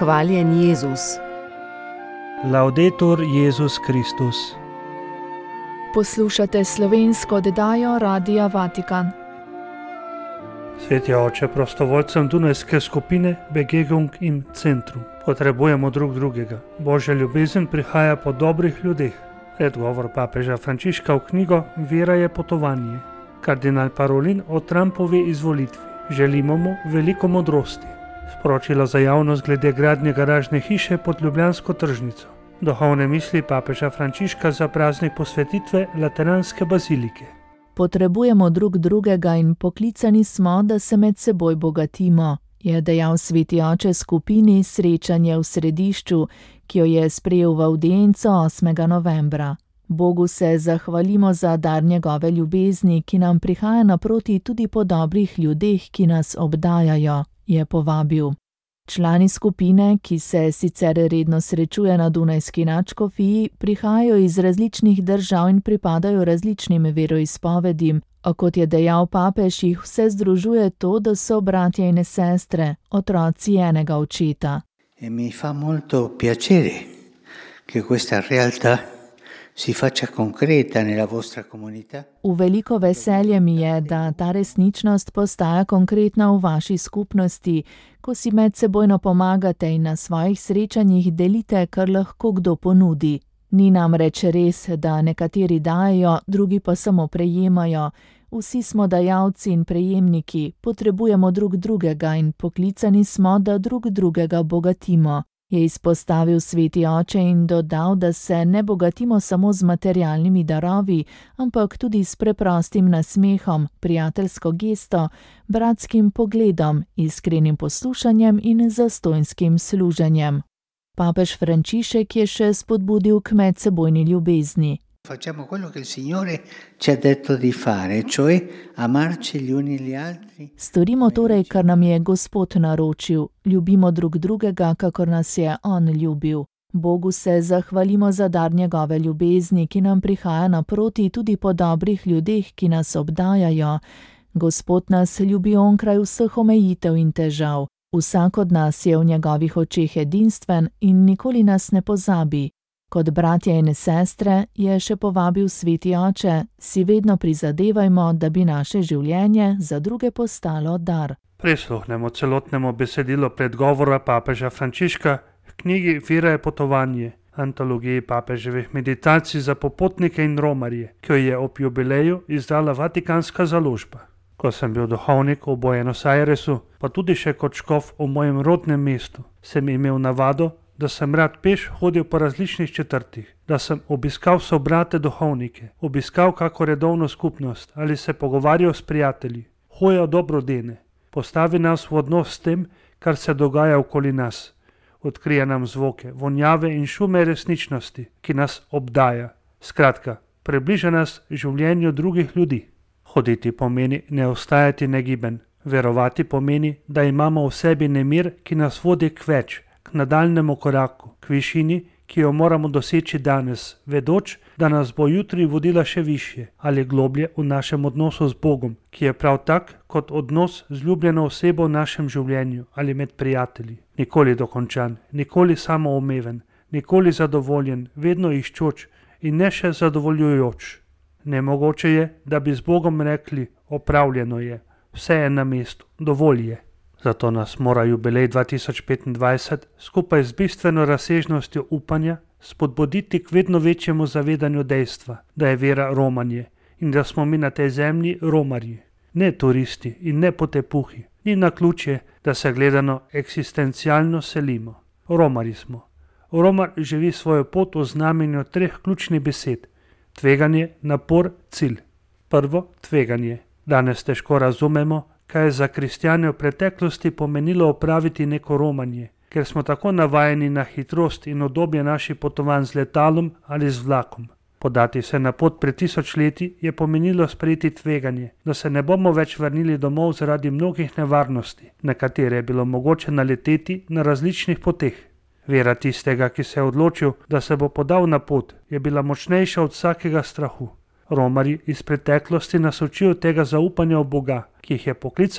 Hvaljen Jezus. Laudetur Jezus Kristus. Poslušate slovensko oddajo Radia Vatikan. Sveti oče, prostovoljcem Dunajske skupine Begegnung im Centrum potrebujemo drug drugega. Božja ljubezen prihaja po dobrih ljudeh. Predgovor papeža Frančiška v knjigo Vera je potovanje. Kardinal Parolin o Trumpovi izvolitvi. Želimo mu veliko modrosti. Sporočilo za javnost glede gradnje garažne hiše pod ljubljansko tržnico. Duhovne misli papeža Frančiška za praznik posvetitve Lateranske bazilike. Potrebujemo drug drugega in poklicani smo, da se med seboj bogatimo, je dejal sveti oče skupini Srečanje v središču, ki jo je sprejel v avdienco 8. novembra. Bogu se zahvalimo za dar njegove ljubezni, ki nam prihaja naproti tudi po dobrih ljudeh, ki nas obdajajo, je povabil. Člani skupine, ki se sicer redno srečuje na Dunajski nadškofiji, prihajajo iz različnih držav in pripadajo različnim veroizpovedim, a kot je dejal papež, jih vse združuje to, da so bratje in sestre, otroci enega očeta. Mi fa molto piacere che questa realtà si faccia concreta nella vostra comunità. V veliko veselje mi je, da ta resničnost postaja konkretna v vaši skupnosti, ko si medsebojno pomagate in na svojih srečanjih delite, kar lahko kdo ponudi. Ni namreč res, da nekateri dajejo, drugi pa samo prejemajo. Vsi smo dajalci in prejemniki, potrebujemo drug drugega in poklicani smo, da drug drugega bogatimo, je izpostavil sveti oče in dodal, da se ne bogatimo samo z materialnimi darovi, ampak tudi s preprostim nasmehom, prijateljsko gesto, bratskim pogledom, iskrenim poslušanjem in zastojnskim služenjem. Papež Frančišek je še spodbudil k medsebojni ljubezni. Facciamo quello che il Signore ci ha detto di fare, cioè amarci gli uni gli altri. Storimo torej, kar nam je Gospod naročil, ljubimo drug drugega, kakor nas je On ljubil. Bogu se zahvalimo za dar njegove ljubezni, ki nam prihaja naproti tudi po dobrih ljudeh, ki nas obdajajo. Gospod nas ljubi onkraj vseh omejitev in težav. Vsak od nas je v njegovih očeh edinstven in nikoli nas ne pozabi. Kot bratje in sestre, je še povabil sveti oče, si vedno prizadevajmo, da bi naše življenje za druge postalo dar. Prisluhnemo celotnemu besedilu predgovora papeža Frančiška v knjigi Vera je potovanje, antologiji papeževih meditacij za popotnike in romarje, ki jo je ob jubileju izdala Vatikanska založba. Ko sem bil duhovnik v Buenos Airesu, pa tudi še kot škof v mojem rodnem mestu, sem imel navado, da sem rad peš hodil po različnih četrtih, da sem obiskal sobrate duhovnike, obiskal kako redovno skupnost ali se pogovarjal s prijatelji, hojal dobrodene, postavi nas v odnos s tem, kar se dogaja okoli nas, odkrije nam zvoke, vonjave in šume resničnosti, ki nas obdaja. Skratka, približa nas življenju drugih ljudi. Hoditi pomeni ne ostajati negiben, verovati pomeni, da imamo v sebi nemir, ki nas vodi k več, k nadaljnemu koraku, k višini, ki jo moramo doseči danes, vedoč, da nas bo jutri vodila še višje ali globlje v našem odnosu z Bogom, ki je prav tak kot odnos z ljubljeno osebo v našem življenju ali med prijatelji. Nikoli dokončan, nikoli samoumeven, nikoli zadovoljen, vedno iščoč in ne še zadovoljujoč. Nemogoče je, da bi z Bogom rekli, opravljeno je, vse je na mestu, dovolj je. Zato nas mora jubilej 2025 skupaj z bistveno razsežnostjo upanja spodbuditi k vedno večjemu zavedanju dejstva, da je vera romanje in da smo mi na tej zemlji romarji, ne turisti in ne potepuhi. Ni naključje, da se gledano eksistencialno selimo. Romarji smo. Romar živi svojo pot v znamenju 3 ključnih besed. Tveganje, napor, cilj. Prvo, tveganje. Danes težko razumemo, kaj je za kristjane v preteklosti pomenilo opraviti neko romanje, ker smo tako navajeni na hitrost in udobje naših potovanj z letalom ali z vlakom. Podati se na pot pred 1000 leti je pomenilo sprejeti tveganje, da se ne bomo več vrnili domov zaradi mnogih nevarnosti, na katere je bilo mogoče naleteti na različnih poteh. Vera tistega, ki se je odločil, da se bo podal na pot, je bila močnejša od vsakega strahu. Romarji iz preteklosti nas učijo tega zaupanja v Boga, ki jih je poklical,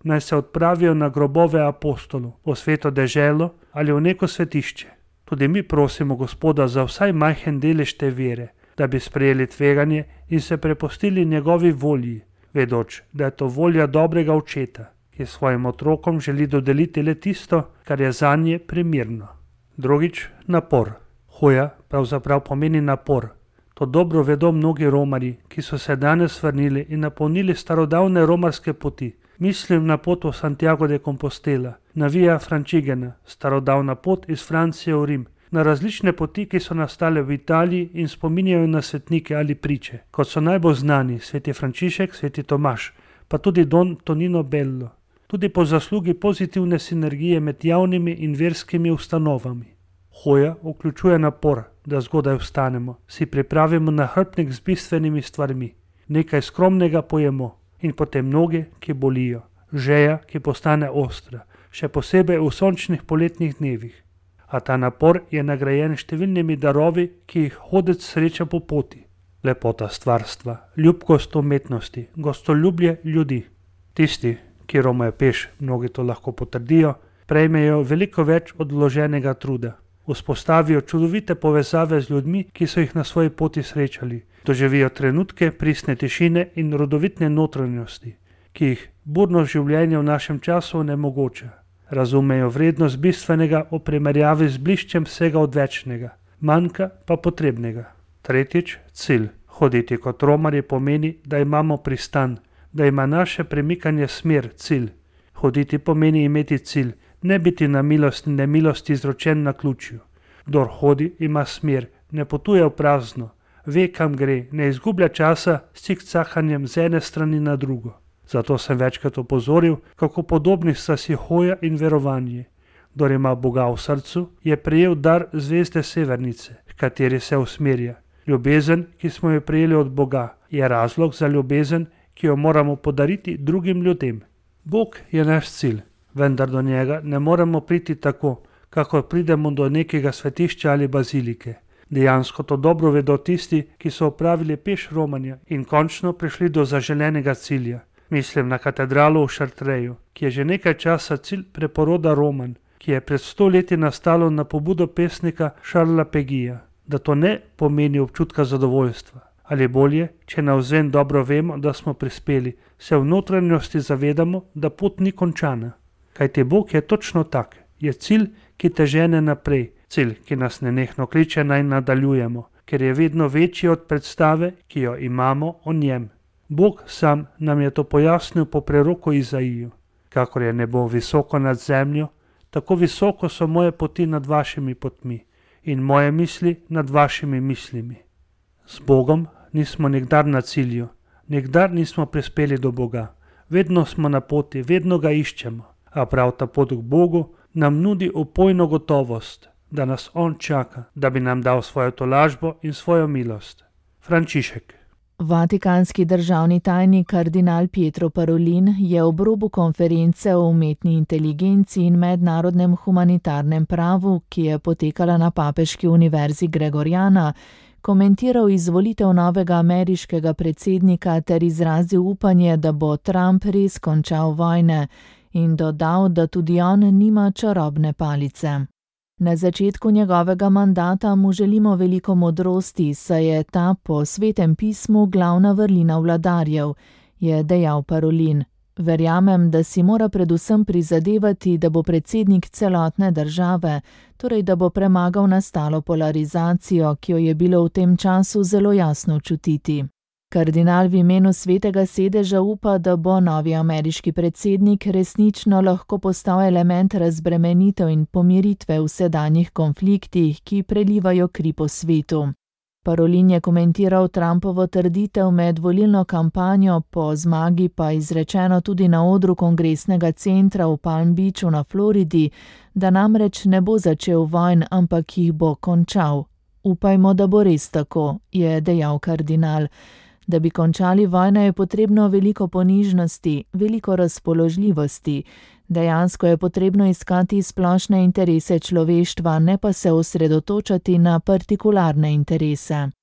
naj se odpravijo na grobove apostolov, v sveto deželo ali v neko svetišče. Tudi mi prosimo Gospoda za vsaj majhen delež te vere, da bi sprejeli tveganje in se prepustili njegovi volji, vedoč, da je to volja dobrega očeta, ki svojim otrokom želi dodeliti le tisto, kar je zanje primirno. Drugič, napor. Hoja pravzaprav pomeni napor. To dobro vedo mnogi romarji, ki so se danes vrnili in napolnili starodavne romarske poti. Mislim na pot v Santiago de Compostela, na Via Francigena, starodavna pot iz Francije v Rim, na različne poti, ki so nastale v Italiji in spominjajo na svetnike ali priče, kot so najbolj znani sveti Frančišek, sveti Tomaž, pa tudi Don Tonino Bello. Tudi po zaslugi pozitivne sinergije med javnimi in verskimi ustanovami. Hoja vključuje napor, da zgodaj vstanemo, si pripravimo nahrbtnik z bistvenimi stvarmi, nekaj skromnega pojemo in potem noge, ki bolijo, žeja, ki postane ostra, še posebej v sončnih poletnih dnevih. A ta napor je nagrajen številnimi darovi, ki jih hodec sreča po poti. Lepota stvarstva, ljubkost umetnosti, gostoljubje ljudi. Tisti, ki romajo peš, mnogi to lahko potrdijo, prejmejo veliko več od vloženega truda. Vzpostavijo čudovite povezave z ljudmi, ki so jih na svoji poti srečali. Doživijo trenutke pristne tišine in rodovitne notranjosti, ki jih burno življenje v našem času onemogoča. Razumejo vrednost bistvenega v primerjavi z bliščem vsega odvečnega, manjka pa potrebnega. Tretjič, cilj. Hoditi kot romarji pomeni, da imamo pristan, da ima naše premikanje smer, cilj. Hoditi pomeni imeti cilj, ne biti na milost in nemilost izročen na ključju. Kdor hodi, ima smer, ne potuje v prazno, ve, kam gre, ne izgublja časa s cikcakanjem z ene strani na drugo. Zato sem večkrat opozoril, kako podobni sta si hoja in verovanje. Kdor ima Boga v srcu, je prejel dar zvezde Severnice, h kateri se usmerja. Ljubezen, ki smo jo prejeli od Boga, je razlog za ljubezen, ki jo moramo podariti drugim ljudem. Bog je naš cilj, vendar do njega ne moremo priti tako, kakor pridemo do nekega svetišča ali bazilike. Dejansko to dobro vedo tisti, ki so opravili peš romanja in končno prišli do zaželenega cilja. Mislim na katedralo v Chartreju, ki je že nekaj časa cilj preporoda Roman, ki je pred 100 leti nastalo na pobudo pesnika Charlesa Pegija. Da to ne pomeni občutka zadovoljstva. Ali bolje, če navzven dobro vemo, da smo prispeli, se v notranjosti zavedamo, da pot ni končana. Kajti Bog je točno tak, je cilj, ki te žene naprej, cilj, ki nas nenehno kliče naj nadaljujemo, ker je vedno večji od predstave, ki jo imamo o njem. Bog sam nam je to pojasnil po preroku Izaiju. Kakor je nebo visoko nad zemljo, tako visoko so moje poti nad vašimi potmi in moje misli nad vašimi mislimi. Z Bogom nismo nikdar na cilju, nikdar nismo prispeli do Boga. Vedno smo na poti, vedno ga iščemo, a prav ta pot k Bogu nam nudi upojno gotovost, da nas On čaka, da bi nam dal svojo tolažbo in svojo milost. Frančišek. Vatikanski državni tajnik kardinal Pietro Parolin je ob robu konference o umetni inteligenci in mednarodnem humanitarnem pravu, ki je potekala na Papeški univerzi Gregoriana, komentiral izvolitev novega ameriškega predsednika ter izrazil upanje, da bo Trump res končal vojne in dodal, da tudi on nima čarobne palice. Na začetku njegovega mandata mu želimo veliko modrosti, saj je ta po Svetem pismu glavna vrlina vladarjev, je dejal Parolin. Verjamem, da si mora predvsem prizadevati, da bo predsednik celotne države, torej da bo premagal nastalo polarizacijo, ki jo je bilo v tem času zelo jasno čutiti. Kardinal v imenu Svetega sedeža upa, da bo novi ameriški predsednik resnično lahko postal element razbremenitev in pomiritve v sedanjih konfliktih, ki prelivajo kri po svetu. Parolin je komentiral Trumpovo trditev med volilno kampanjo, po zmagi pa izrečeno tudi na odru kongresnega centra v Palm Beachu na Floridi, da namreč ne bo začel vojn, ampak jih bo končal. Upajmo, da bo res tako, je dejal kardinal. Da bi končali vojno, je potrebno veliko ponižnosti, veliko razpoložljivosti. Dejansko je potrebno iskati splošne interese človeštva, ne pa se osredotočati na partikularne interese.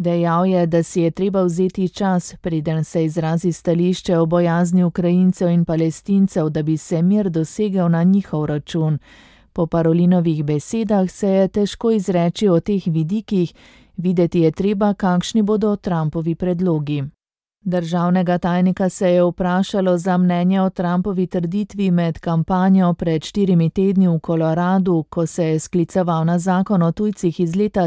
Dejal je, da si je treba vzeti čas, preden se izrazi stališče o bojazni Ukrajincev in Palestincev, da bi se mir dosegel na njihov račun. Po Parolinovih besedah se je težko izreči o teh vidikih, videti je treba, kakšni bodo Trumpovi predlogi. Državnega tajnika se je vprašalo za mnenje o Trumpovi trditvi med kampanjo pred 4 tedni v Koloradu, ko se je skliceval na zakon o tujcih iz leta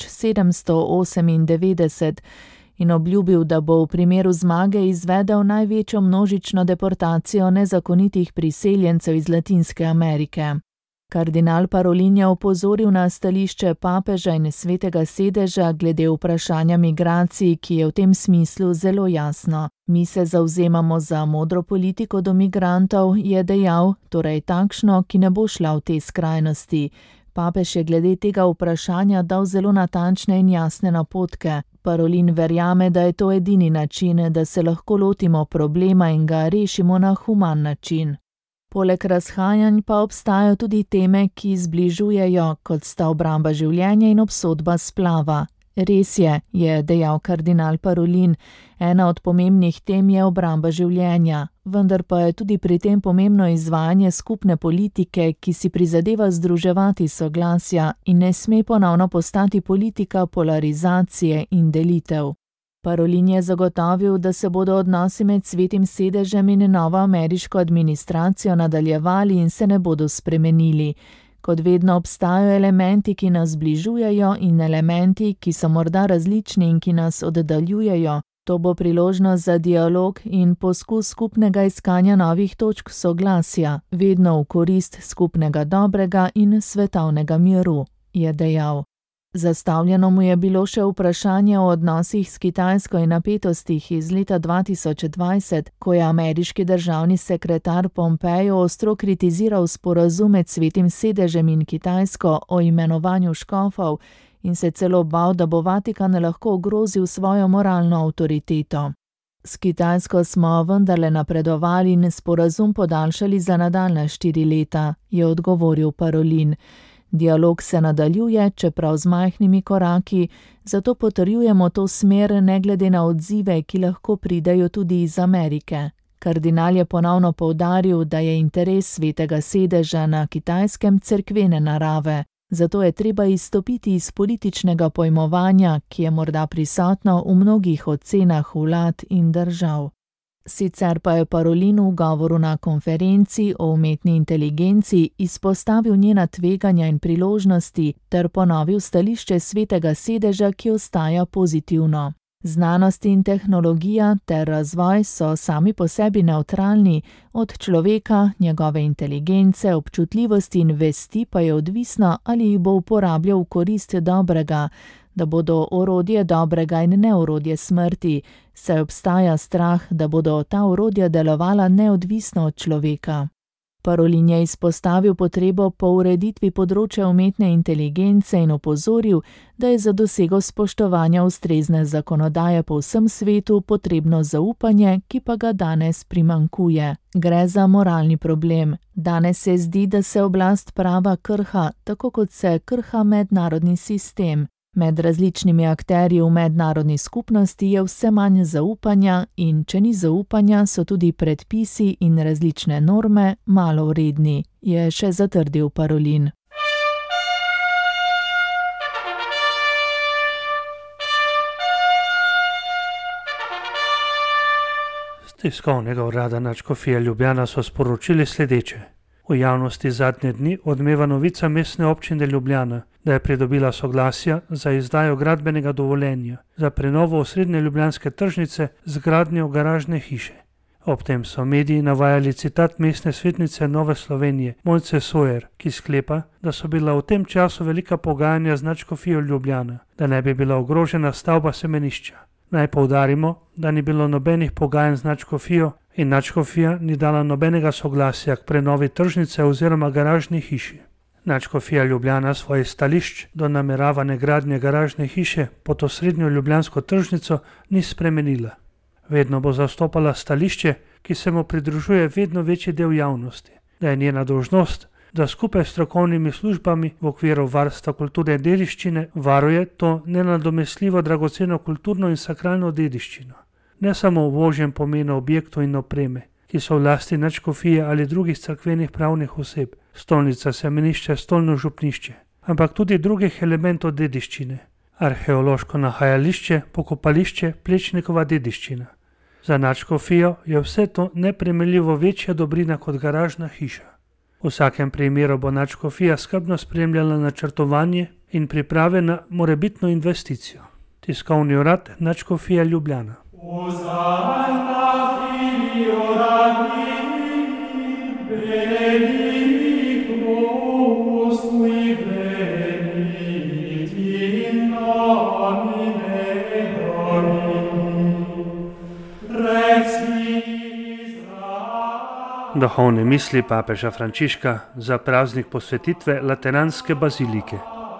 1798 in obljubil, da bo v primeru zmage izvedel največjo množično deportacijo nezakonitih priseljencev iz Latinske Amerike. Kardinal Parolin je opozoril na stališče papeža in svetega sedeža glede vprašanja migracij, ki je v tem smislu zelo jasno. Mi se zavzemamo za modro politiko do migrantov, je dejal, torej takšno, ki ne bo šla v te skrajnosti. Papež je glede tega vprašanja dal zelo natančne in jasne napotke. Parolin verjame, da je to edini način, da se lahko lotimo problema in ga rešimo na human način. Poleg razhajanj pa obstajajo tudi teme, ki zbližujejo, kot sta obramba življenja in obsodba splava. Res je dejal kardinal Parolin, ena od pomembnih tem je obramba življenja, vendar pa je tudi pri tem pomembno izvajanje skupne politike, ki si prizadeva združevati soglasja in ne sme ponovno postati politika polarizacije in delitev. Parolin je zagotovil, da se bodo odnosi med Svetim sedežem in novo ameriško administracijo nadaljevali in se ne bodo spremenili. Kot vedno obstajajo elementi, ki nas zbližujejo in elementi, ki so morda različni in ki nas oddaljujejo. To bo priložnost za dialog in poskus skupnega iskanja novih točk soglasja, vedno v korist skupnega dobrega in svetovnega miru, je dejal. Zastavljeno mu je bilo še vprašanje o odnosih s Kitajsko in napetostih iz leta 2020, ko je ameriški državni sekretar Pompeo ostro kritiziral sporazum med Svetim sedežem in Kitajsko o imenovanju škofov in se celo bal, da bo Vatikan lahko ogrozil svojo moralno avtoriteto. S Kitajsko smo vendarle napredovali in sporazum podaljšali za nadaljnja 4 leta, je odgovoril Parolin. Dialog se nadaljuje, čeprav z majhnimi koraki, zato potrjujemo to smer ne glede na odzive, ki lahko pridejo tudi iz Amerike. Kardinal je ponovno poudaril, da je interes Svetega sedeža na Kitajskem cerkvene narave, zato je treba izstopiti iz političnega pojmovanja, ki je morda prisotno v mnogih ocenah vlad in držav. Sicer pa je Parolin v govoru na konferenci o umetni inteligenci izpostavil njena tveganja in priložnosti ter ponovil stališče Svetega sedeža, ki ostaja pozitivno. Znanost in tehnologija ter razvoj so sami po sebi nevtralni, od človeka, njegove inteligence, občutljivosti in vesti pa je odvisno, ali jih bo uporabljal v korist dobrega, da bodo orodje dobrega in ne orodje smrti, saj obstaja strah, da bodo ta orodja delovala neodvisno od človeka. Parolin je izpostavil potrebo po ureditvi področja umetne inteligence in opozoril, da je za dosego spoštovanja ustrezne zakonodaje po vsem svetu potrebno zaupanje, ki pa ga danes primanjkuje. Gre za moralni problem. Danes se zdi, da se oblast prava krha, tako kot se krha mednarodni sistem. Med različnimi akterji v mednarodni skupnosti je vse manj zaupanja in če ni zaupanja, so tudi predpisi in različne norme malo vredni, je še zatrdil Parolin. Z tiskovnega urada nadškofije Ljubljana so sporočili sledeče. V javnosti zadnje dni odmeva novica Mestne občine Ljubljana, da je pridobila soglasja za izdajo gradbenega dovoljenja za prenovo osrednje ljubljanske tržnice z gradnjo garažne hiše. Ob tem so mediji navajali citat mestne svetnice Nove Slovenije Mojce Sojer, ki sklepa, da so bila v tem času velika pogajanja z nadškofijo Ljubljana, da ne bi bila ogrožena stavba semenišča. Naj poudarimo, da ni bilo nobenih pogajanj z nadškofijo in nadškofija ni dala nobenega soglasja k prenovi tržnice oziroma garažni hiši. Nadškofija Ljubljana svojih stališč do nameravane gradnje garažne hiše pod osrednjo ljubljansko tržnico ni spremenila. Vedno bo zastopala stališče, ki se mu pridružuje vedno večji del javnosti, da je njena dolžnost, da skupaj s strokovnimi službami v okviru varstva kulturne dediščine varuje to nenadomestljivo dragoceno kulturno in sakralno dediščino. Ne samo v ožjem pomenu objektov in opreme, ki so v lasti nadškofije ali drugih cerkvenih pravnih oseb, stolnica, semenišče, stolno župnišče, ampak tudi drugih elementov dediščine, arheološko nahajališče, pokopališče, Plečnikova dediščina. Za nadškofijo je vse to neprimerljivo večja dobrina kot garažna hiša. V vsakem primeru bo nadškofija skrbno spremljala načrtovanje in priprave na morebitno investicijo. Tiskovni urad Nadškofije Ljubljana. Duhovne misli papeža Frančiška za praznik posvetitve Lateranske bazilike.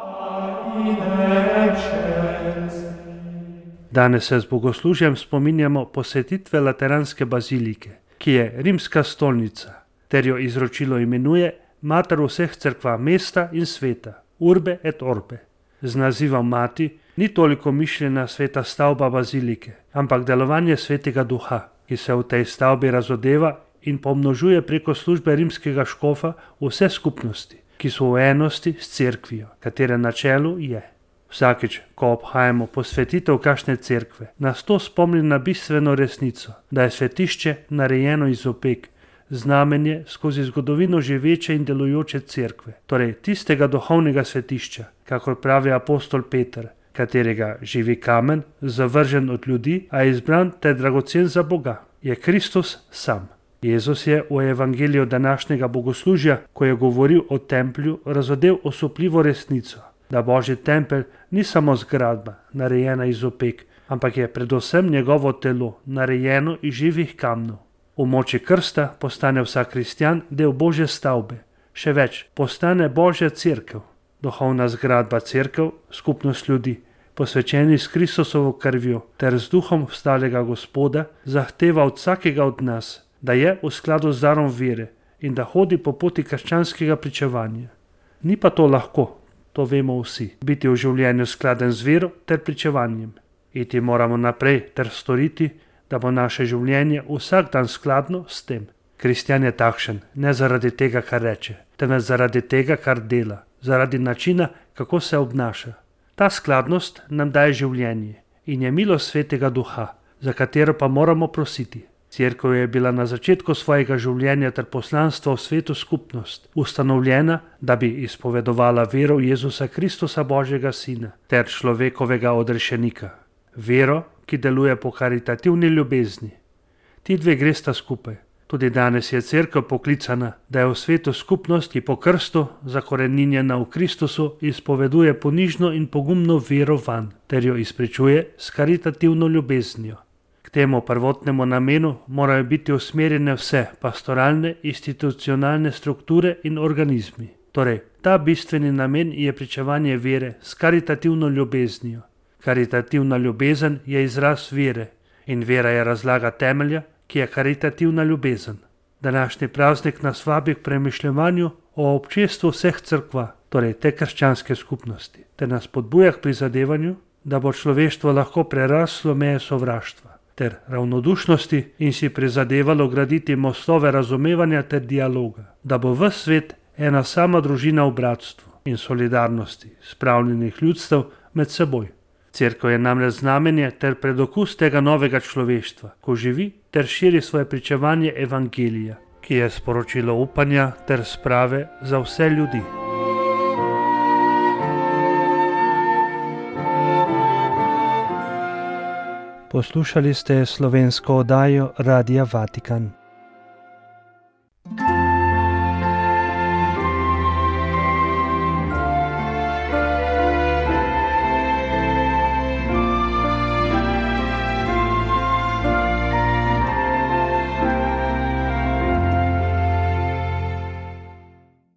Danes se z bogoslužjem spominjamo posvetitve Lateranske bazilike, ki je rimska stolnica, ter jo izročilo imenuje mater vseh cerkva mesta in sveta, Urbe et Orbe. Z nazivom mati ni toliko mišljena sveta stavba bazilike, ampak delovanje svetega duha, ki se v tej stavbi razodeva in pomnožuje preko službe rimskega škofa vse skupnosti, ki so v enosti s cerkvijo, katere načelu je. Vsakič, ko obhajamo posvetitev kakšne cerkve, nas to spomni na bistveno resnico, da je svetišče narejeno iz opek, znamenje skozi zgodovino živeče in delujoče cerkve, torej tistega duhovnega svetišča, kakor pravi apostol Peter, katerega živi kamen, zavržen od ljudi, a izbran ter dragocen za Boga, je Kristus sam. Jezus je v evangeliju današnjega bogoslužja, ko je govoril o templju, razodel osupljivo resnico, da Božji tempelj ni samo zgradba, narejena iz opek, ampak je predvsem njegovo telo, narejeno iz živih kamnov. V moči krsta postane vsak kristjan del Božje stavbe, še več, postane Božja cerkev, duhovna zgradba cerkev, skupnost ljudi, posvečeni s Kristusovo krvjo ter z duhom vstalega Gospoda, zahteva od vsakega od nas, da je v skladu z darom vere in da hodi po poti krščanskega pričevanja. Ni pa to lahko, to vemo vsi, biti v življenju skladen z vero ter pričevanjem. Iti moramo naprej ter storiti, da bo naše življenje vsak dan skladno s tem. Kristjan je takšen, ne zaradi tega, kar reče, temveč zaradi tega, kar dela, zaradi načina, kako se obnaša. Ta skladnost nam daje življenje in je milost svetega duha, za katero pa moramo prositi. Cerkev je bila na začetku svojega življenja ter poslanstva v svetu skupnost, ustanovljena, da bi izpovedovala vero v Jezusa Kristusa Božjega Sina ter človekovega odrešenika. Vero, ki deluje po karitativni ljubezni. Ti dve gresta skupaj. Tudi danes je cerkev poklicana, da je v svetu skupnost, ki po krstu, zakoreninjena v Kristusu, izpoveduje ponižno in pogumno vero vanj, ter jo izpričuje s karitativno ljubeznijo. K temu prvotnemu namenu morajo biti usmerjene vse pastoralne, institucionalne strukture in organizmi. Torej, ta bistveni namen je pričevanje vere s karitativno ljubeznijo. Karitativna ljubezen je izraz vere in vera je razlaga temelja, ki je karitativna ljubezen. Današnji praznik nas vabi k premišljevanju o občestvu vseh cerkva, torej te krščanske skupnosti, ter nas spodbuja k prizadevanju, da bo človeštvo lahko preraslo meje sovraštva ter ravnodušnosti in si prizadevalo graditi mostove razumevanja ter dialoga, da bo ves svet ena sama družina v bratstvu in solidarnosti spravljenih ljudstev med seboj. Cerkev je namreč znamenje ter predokus tega novega človeštva, ko živi ter širi svoje pričevanje evangelija, ki je sporočilo upanja ter sprave za vse ljudi. Poslušali ste slovensko oddajo Radia Vatikan.